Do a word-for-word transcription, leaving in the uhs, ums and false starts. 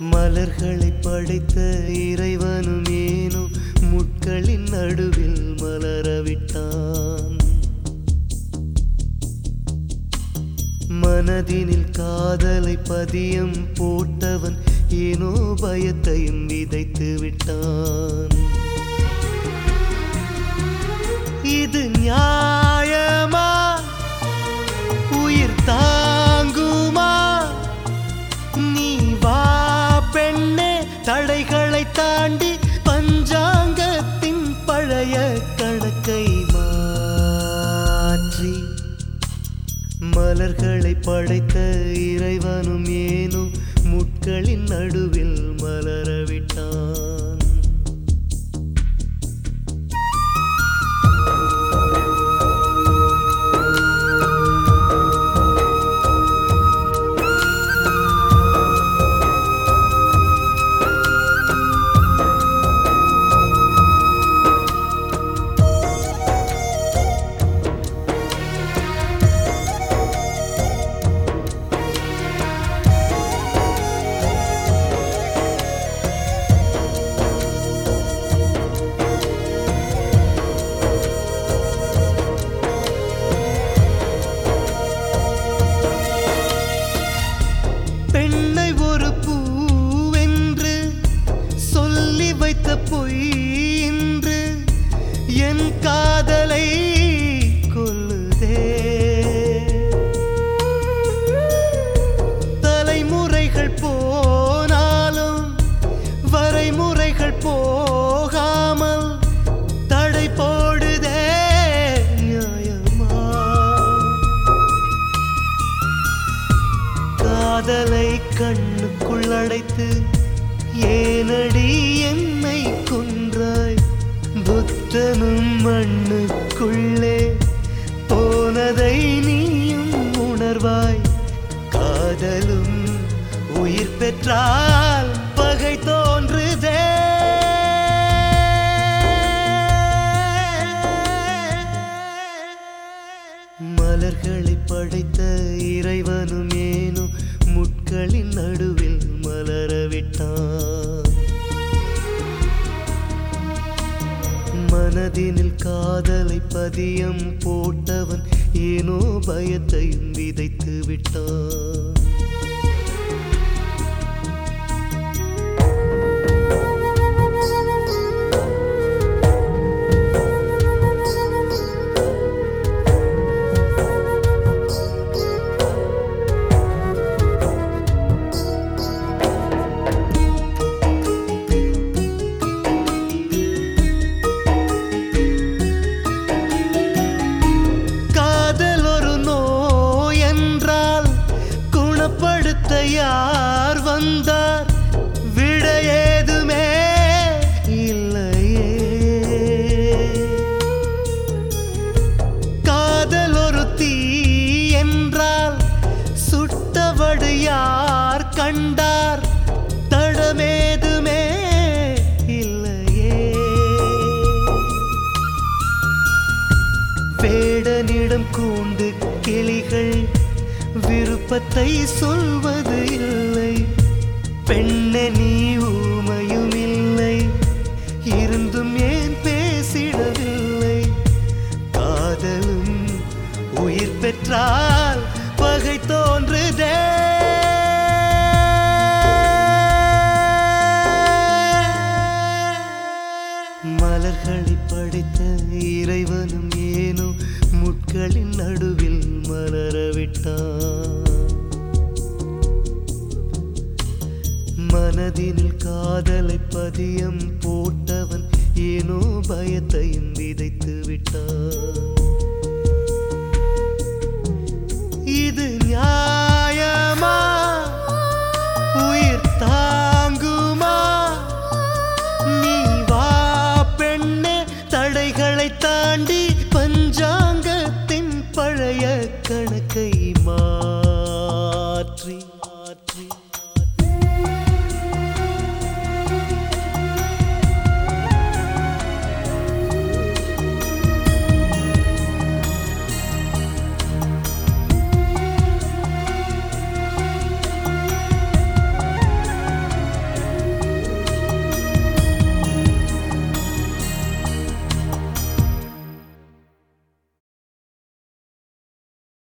மலர்களை படைத்த இறைவனும் ஏனோ முட்களின் நடுவில் மலரவிட்டான். மனதினில் காதலை பதியம் போட்டவன் ஏனோ பயத்தையும் விதைத்து விட்டான். இது நியாயமா? உயிர் தாங்குமா? நீ வா பெண்ணே, தடைகளை தாண்டி பஞ்சாங்கத்தின் பழைய கணக்கை மாற்றி மலர்களை படைத்த இறைவனும் ஏனோ முட்களின் நடுவில் மலரவிட்டான். பெண்ணை ஒரு பூவென்று சொல்லி வைத்த பொய் என்று என் காதலை கொல்லுதே. தலைமுறைகள் போனாலும் வரைமுறைகள் போகாமல் தடை போடுதே. நியாயமா? காதலை கண்ணுக்குள் அடைத்து ஏனடி என்னை கொன்றாய்? புத்தனும் மண்ணுக்குள்ளே போனதை நீயும் உணர்வாய். காதலும் உயிர் பெற்றால் பகை தோன்றுதே. மலர்களை படைத்த இறைவனும் ஏனோ முட்களின் நடுவில் மலரவிட்டான். மனதினில் காதலை பதியம் போட்டவன் ஏனோ பயத்தையும் விதைத்து விட்டான். குணப்படுத்த யார் வந்தார்? விட ஏதுமே இல்லையே. காதல் ஒரு தீ என்றால் சுட்டவடு யார் கண்டார்? தடமேதுமே இல்லையே. வேடனிடம் கூண்டு கிளிகள் விருப்பத்தை சொல்வது இல்லை. பெண்ணே, நீ ஊமையும் இல்லை, இருந்தும் ஏன் பேசிடவில்லை? காதலும் உயிர் பெற்றால் பகை தோன்றுதே. மலர்களை படைத்த இறைவனும் ஏனோ முட்களின் நடுவில் மலரவிட்டான். மனதினில் காதலை பதியம் போட்டவன் ஏனோ பயத்தையும் விதைத்து விட்டான். இது நியாயமா? உயிர் தாங்குமா? நீ வா பெண்ணே, தடைகளை தாண்டி பஞ்சாங்கத்தின் பழைய கணக்கை மாற்றி